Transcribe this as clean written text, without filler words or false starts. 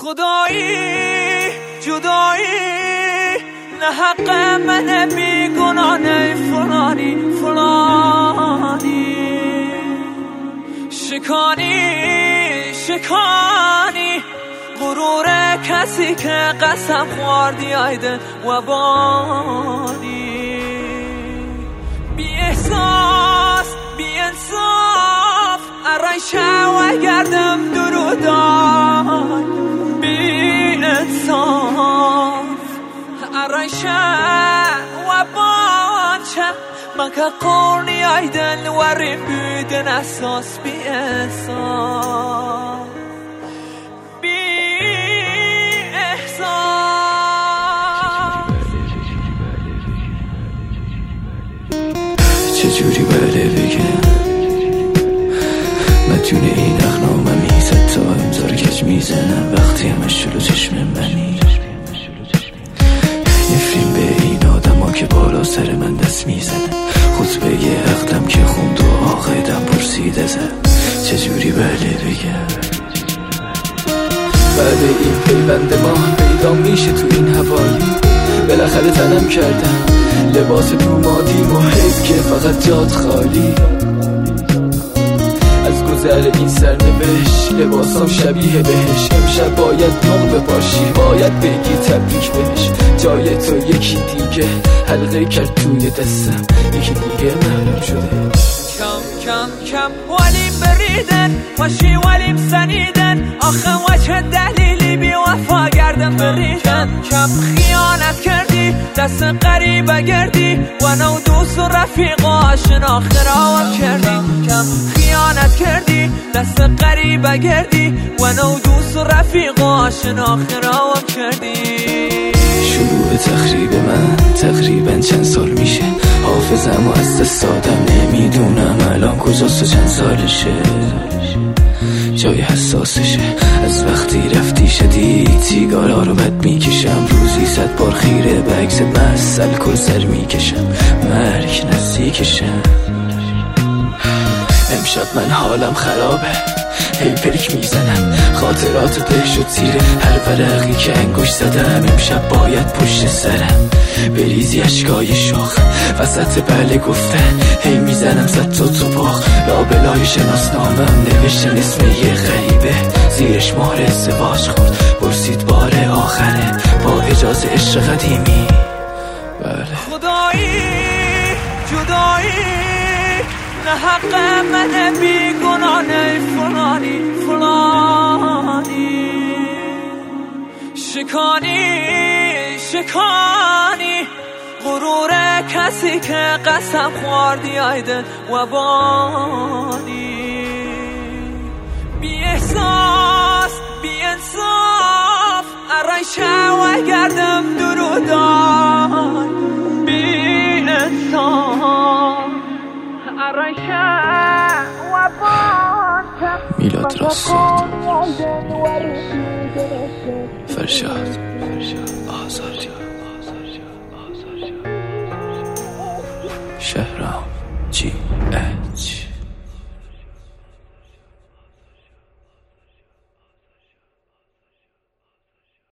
خدایی جدایی نه حق من بیگناه فلانی شکانی غرور کسی که قسم خوردی ایده و بانی بی احساس بی انصاف ارایشه و گردم درودای بی انصاف ارایشه و بانچه مکه قرنی ایدن وری بودن اساس بی احساس چجوری بله بگم مدیون این اخنامم میزد تا امضا کج میزنم وقتی همش جلو چشم منی نفرین به این آدم ها که بالا سر من دست میزنه خطبه یه عقدم که خوند و آقایدم پرسید ازم چجوری بله بگم بعد این پیوند ما پیدا میشه تو این حوالی بالاخره تنم کردم لباس تو مادی محب که فقط جاد خالی از گذر این سرنوشت لباسام شبیه بهش امشب باید نور بپاشی باید بگی تبریک بهش جای تو یکی دیگه حلقه کرد توی دستم یکی دیگه معلوم شده کم ولیم بریدن وشی ولیم سنیدن آخه وچه دلیلی بی وفا گردن بریدن کم خیانت کردی دست قریبه گردی و نو دوست و رفیقا شناخت راوم کردی کم خیانت کردی دست قریبه گردی و نو دوست و رفیقا شناخت راوم کردی شروع تخریب من تقریبا چند سال میشه حافظم و از دست دادم نمیدونم الان کجاست و چند سالشه جای حساسشه از وقتی رفتی شدید سیگارا رو بد میکشم روزی 100 بار خیره به عکس مسل کل سر میکشم مرگ نزدیکشم امشب من حالم خرابه هی پریک میزنم خاطرات ته شد زیر هر ورقی که انگوش زدم امشب باید پشت سرم بریزی اشکای شاخ وسط بله گفتن هی میزنم زد تو باخ لابلای شناسنامم نوشتن اسم یه غریبه زیرش مهر ازدواج خورد پرسید بار آخره با اجازه عشق قدیمی بله خدایی جدایی نه حق من بیگناه فلانی شکانی غرور کسی که قسم خوردی ایده و بانی بی احساس بی انصاف ارایشه و گردم درودای بی انصاف ارایشه و میلاد راسود فرشاد آزادی